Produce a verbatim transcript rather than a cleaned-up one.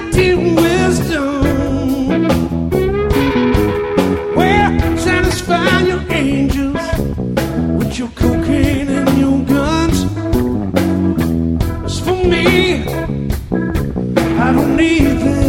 vanity and wisdom. Well, satisfy your angels with your cocaine and your guns. As for me, I don't need them.